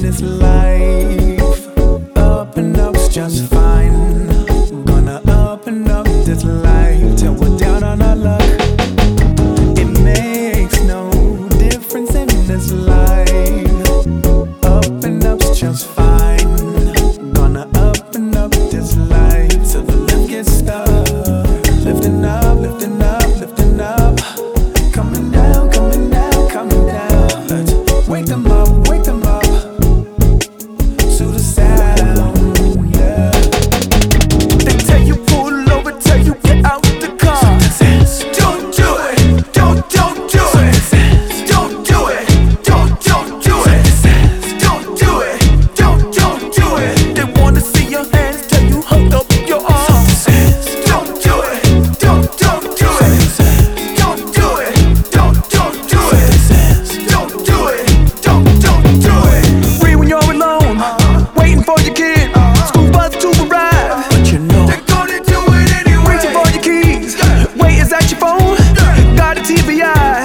this life. Up and up's just fine. Gonna up and up this life till we're down on our luck. It makes no difference in this life. Up and up's just fine. Gonna up and up this life till the lift gets stuck. Lifting up, lifting up, lifting up. Coming down, coming down, coming down. Let's wake them up, wake them up to the sound, yeah. They tell you pull over, tell you get out the car. Don't do it, don't do it. Don't do it, don't do it. Don't do it, don't do it. They wanna see your hands, tell you hold up your arms. Don't do it, don't do it. Don't do it, don't do it. Don't do it, don't do it. Free when you're alone, waiting for your kid, school bus to arrive. But you know they're gonna do it anyway. Reaching for your keys, wait, is that your phone? Got a TBI.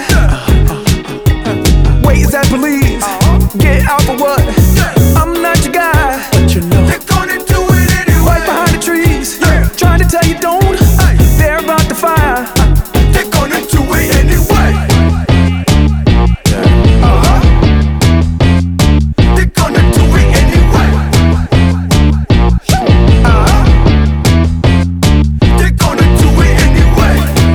Wait, is that police? Get out for what? I'm not your guy. But you know they're gonna do it anyway. Right behind the trees, trying to tell you don't. They're about to fire. They're gonna do it anyway. They're gonna do it anyway. They're gonna do it anyway.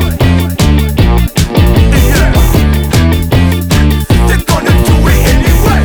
Yeah. They're gonna do it anyway.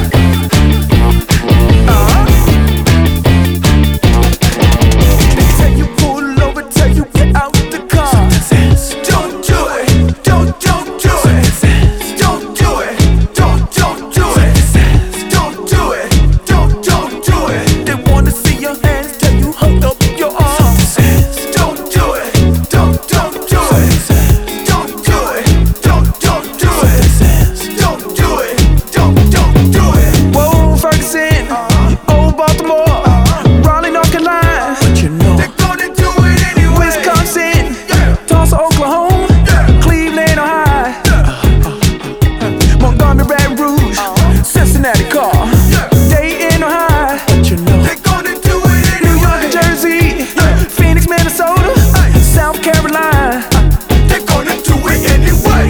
They tell you pull over, tell you get out the car. Don't do it, don't do it. Don't do it, don't do it. Don't do it, don't do it. They wanna see your hands, tell you hold up your arms. Don't do it, don't do it. Don't do it, don't do it. Don't do it, don't do it. Whoa, Ferguson, old Baltimore, Raleigh, North Carolina. But you know they're gonna do it anyway. Wisconsin, Tulsa, Oklahoma, Cleveland, Ohio, Montgomery, Baton Rouge, Cincinnati, car, Dayton, Ohio. But you know they're gonna do it anyway. New York and Jersey, Phoenix, Minnesota, South Carolina. They're gonna do it anyway.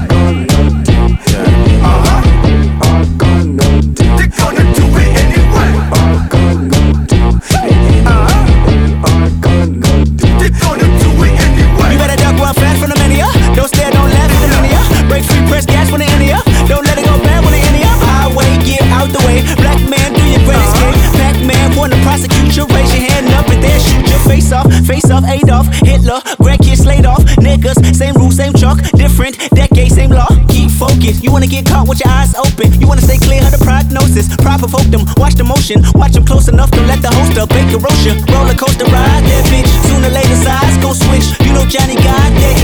They're gonna do it anyway. They're gonna do it anyway. You better duck, run fast from the mania. Don't stare, don't laugh from the mania. Break free, press gas when the India. Don't let it go bad when the India. Highway, get out the way. Black man, do your greatest game. Pac-Man, wanna prosecute you. Raise your hand up and then shoot your face off. Face off, Adolf, Hitler, grandkids slayed off. Niggas, same rules, same chalk. Different decade, same law. Keep focused. You wanna get caught with your eyes open. You wanna stay clear of the prognosis. Provoke them, watch the motion. Watch them close enough, don't let the host up. Bake a roast ya. Roller coaster ride that bitch. Sooner or later, sides gon' switch. You know Johnny got that